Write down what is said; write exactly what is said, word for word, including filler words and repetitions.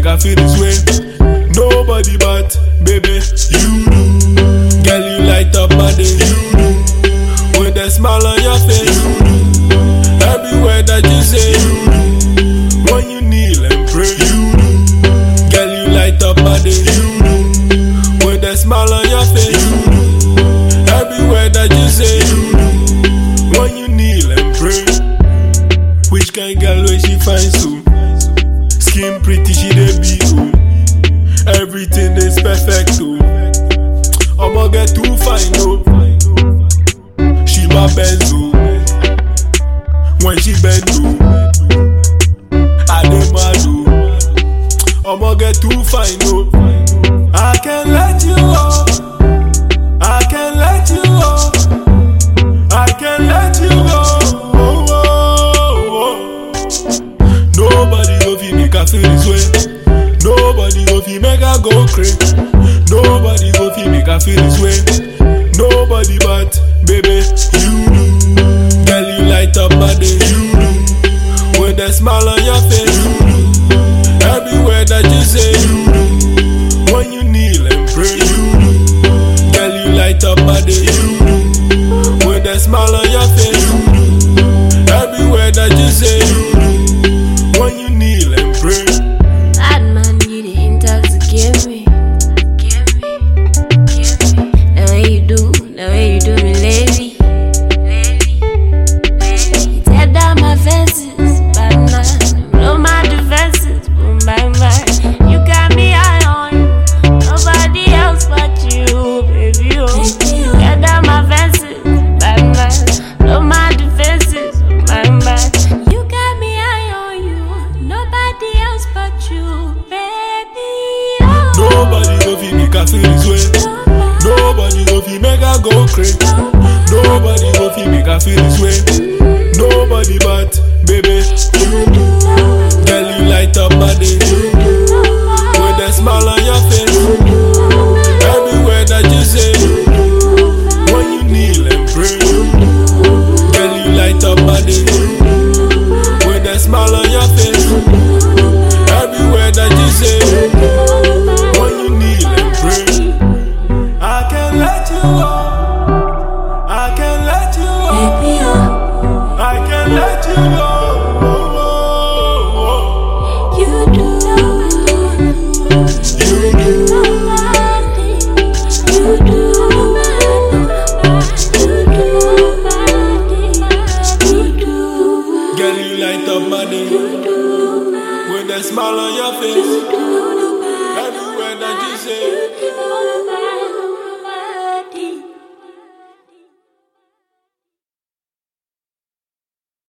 make I feel this way. Nobody but, baby, you do. Girl, you light up my day. You do. With a smile on your face. You do. Everywhere that you say. You do. When you kneel and pray. You do. Girl, you light up my day. You do. With a smile on your face. You do. Everywhere that you say. You do. When you kneel and pray. Which kind girl where she find so? Skin pretty, she dey be oh. Everything is perfect oh. I'ma get too fine oh. She my Benz oh. When she bend oh, I dey mad oh. I'ma get too fine oh. I can't let you go. I can't let you go. I can't let you go. Oh, oh, oh. Nobody go fi make her feel this way. Nobody go fi make her go crazy. Nobody go fi make her feel this way. Nobody but, baby, you do. Girl, you light up my day. You do. With a smile on your face. You do. Everywhere that you say. You do. When you kneel and pray. You do. Girl, you light up my day. You do. With a smile on your face. You do. Everywhere that you say. You do. When you kneel and pray. Bad man, you dey intoxicate me. Get me, get me. The way you do, the way you do me lately. Lately, lately. You tear down my fences, bad man. Blow my defenses, boom, bang, bang. You got me high on you. Nobody else but you, baby, oh. Tear down my fences, bad man. Blow my defenses, bang, bang. You got me high on you. Nobody else but you, baby, oh. Nobody go fi make her feel this way. Nobody go fi make her go crazy. Nobody go fi make her feel this way. Nobody but, baby, you do. Girl, you light up my day. You do. With a smile on your face. You do. Everywhere that you say. You do. When you kneel and pray. You do. Girl, you light up my day. You do. With a smile on your face. You do. Everywhere that you say. You do. When you kneel and pray. I can't let you go. I can't let you go. Baby, oh. I can't let you go. Oh, oh, oh. You do. You do. You do. You do. Girl, you light up my day. With a smile on your face.